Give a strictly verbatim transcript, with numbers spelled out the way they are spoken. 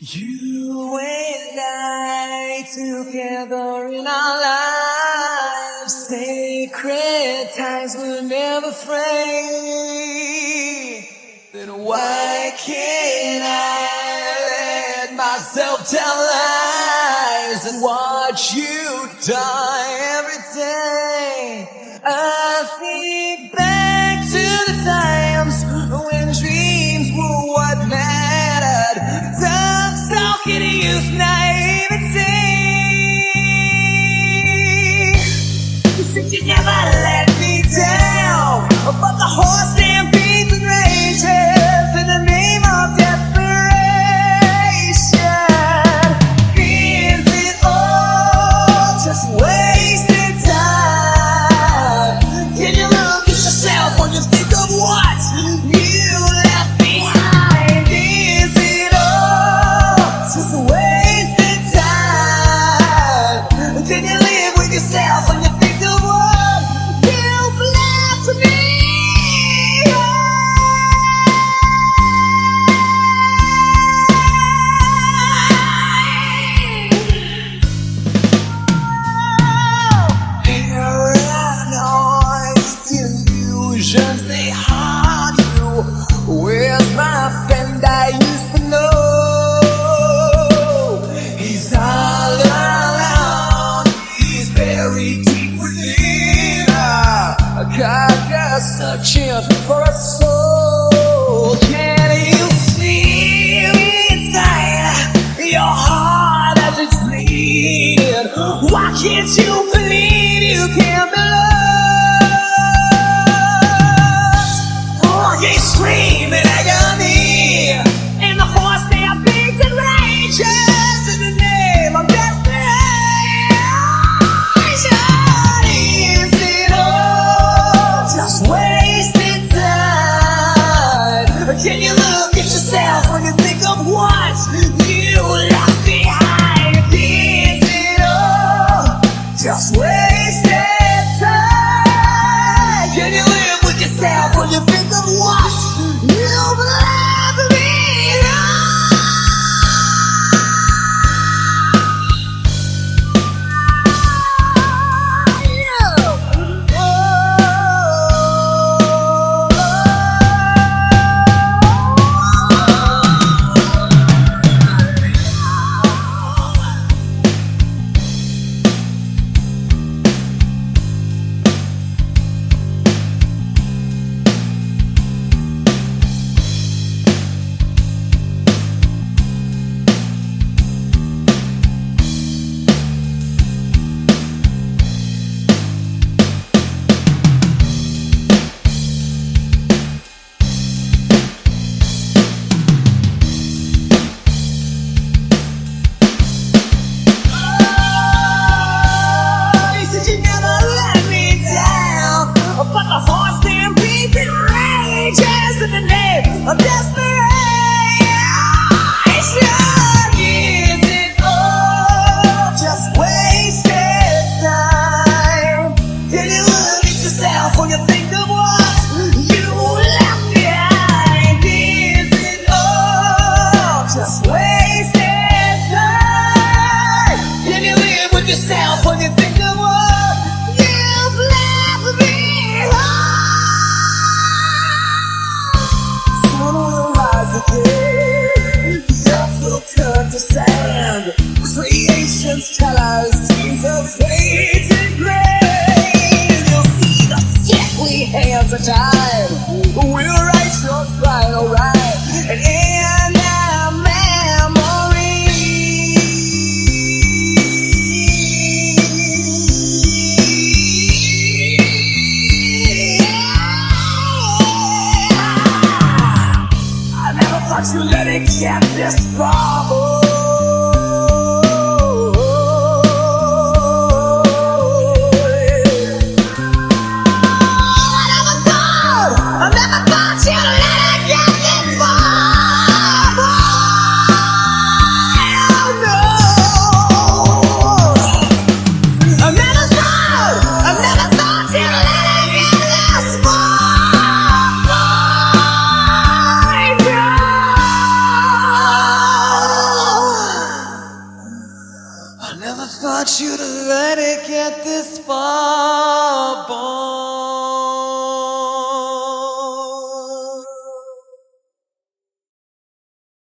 You and I together in our lives, sacred ties will never fray. Then why can't I let myself tell lies and watch you die every day? I think back to the times when dreams were what mattered. Dark-stalking youth naivety. You said you never let me down, but the horse stampedes and rages in the name of desperation. Is it all just wasted time? Can you look at yourself when you think of what you left behind? Is it all just wasted time? Can you live with yourself when you think of what you've left me? Paranoid delusions, they haunt you. Where's my friend I used to know? He's all around, he's buried deep within. I got just searching for a soul. Can you feel inside your heart as it's bleeding? Why can't you believe you can be lost? Oh, you scream in agony, and the horse stampedes and rages in the name of desperation. Is it all just wasted time? Can you look at yourself when you think of what you left behind? Is it all just wasted time? Can you live with yourself when you think of what you've left behind? You said you never let me down, but the horse stampedes and rages in the name of desperation. Is it all just wasted time? Can you look at yourself when you think of what you left behind? Is it all just wasted time? Can you live with yourself when you think of what you've left behind? Sun will rise again, the earth will turn to sand. Creation's colors seem to fade to gray. You'll see the sickly hands of time will write your final right, and in our I never thought you let it get this far. Oh. I never thought, I never thought you let it get this far. Oh no. I never thought, I never thought you let it get this far. I never thought you'd let it get this far, boy.